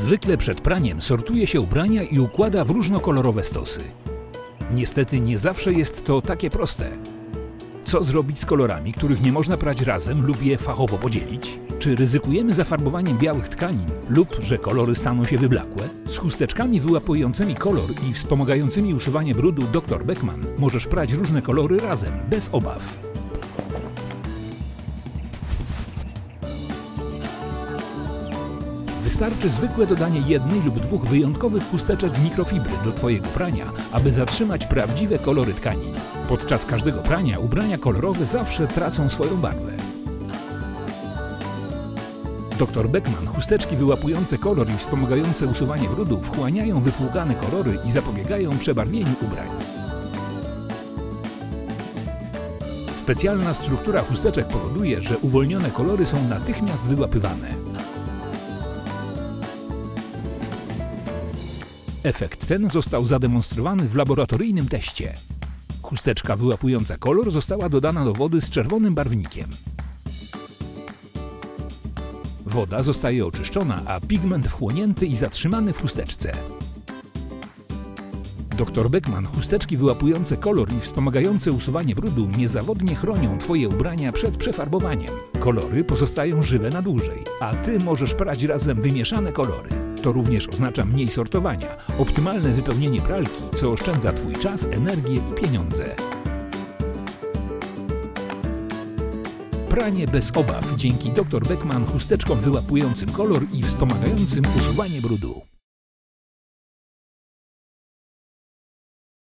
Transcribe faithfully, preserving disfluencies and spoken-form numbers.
Zwykle przed praniem sortuje się ubrania i układa w różnokolorowe stosy. Niestety nie zawsze jest to takie proste. Co zrobić z kolorami, których nie można prać razem lub je fachowo podzielić? Czy ryzykujemy zafarbowaniem białych tkanin lub że kolory staną się wyblakłe? Z chusteczkami wyłapującymi kolor i wspomagającymi usuwanie brudu doktor Beckman możesz prać różne kolory razem, bez obaw. Wystarczy zwykłe dodanie jednej lub dwóch wyjątkowych chusteczek z mikrofibry do Twojego prania, aby zatrzymać prawdziwe kolory tkanin. Podczas każdego prania ubrania kolorowe zawsze tracą swoją barwę. doktor Beckman chusteczki wyłapujące kolor i wspomagające usuwanie brudu wchłaniają wypłukane kolory i zapobiegają przebarwieniu ubrań. Specjalna struktura chusteczek powoduje, że uwolnione kolory są natychmiast wyłapywane. Efekt ten został zademonstrowany w laboratoryjnym teście. Chusteczka wyłapująca kolor została dodana do wody z czerwonym barwnikiem. Woda zostaje oczyszczona, a pigment wchłonięty i zatrzymany w chusteczce. doktor Beckman chusteczki wyłapujące kolor i wspomagające usuwanie brudu niezawodnie chronią Twoje ubrania przed przefarbowaniem. Kolory pozostają żywe na dłużej, a Ty możesz prać razem wymieszane kolory. To również oznacza mniej sortowania, optymalne wypełnienie pralki, co oszczędza Twój czas, energię i pieniądze. Pranie bez obaw dzięki doktor Beckman chusteczkom wyłapującym kolor i wspomagającym usuwanie brudu.